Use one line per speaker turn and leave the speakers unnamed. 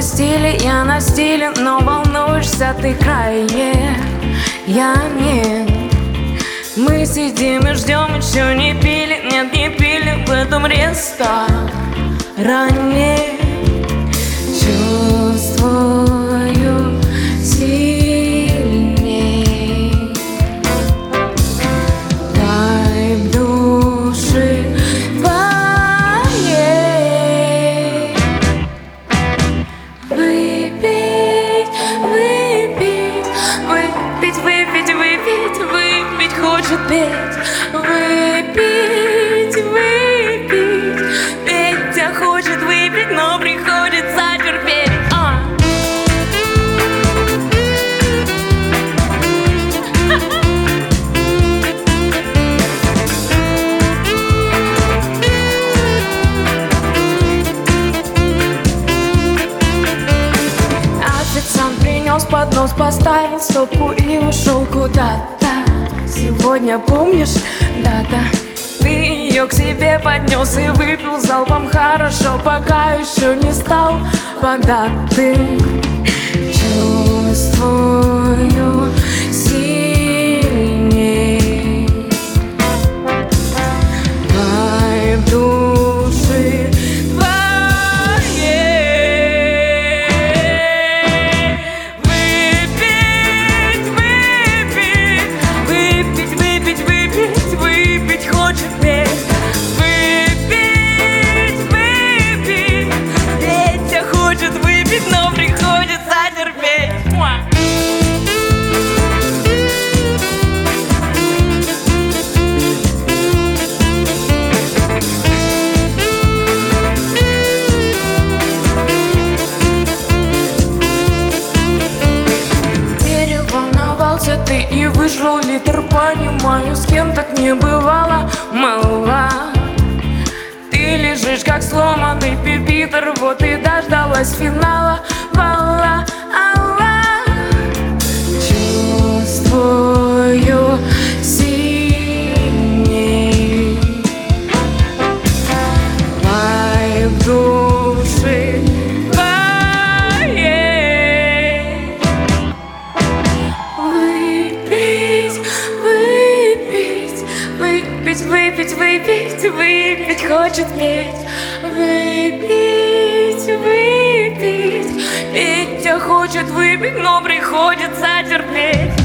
стиле, я на стиле, но волнуешься ты крайне, я нет. Мы сидим и ждем, еще не пили, нет, не пили в этом ресторане. Чувствую сильней, дай в душе твоей выпить, выпить, выпить, выпить, выпить, выпить хочет петь. Выпить, выпить, Петя хочет выпить, но приходится терпеть. Официант принес поднос, поставил стопку и ушел куда-то. Сегодня помнишь, да-да, ты ее к себе поднес и выпил залпом хорошо, пока еще не стал богатым. Чувствую сильней, дай в душе твоей выпить, выпить, выпить, выпить, выпить, выпить хочет петь. Выпить, выпить, Петя хочет выпить, но приходится терпеть. Переволновался ты и вышел литр, понимаю, с кем так не бывало, мало. Ты лежишь как сломанный пюпитр, вот и дождалась финала. Вала, алла, чувствую сильней, дай в душе твоей выпить, выпить, выпить, выпить, выпить, выпить хочет петь. Выпить, выпить, Петя хочет выпить, но приходится терпеть.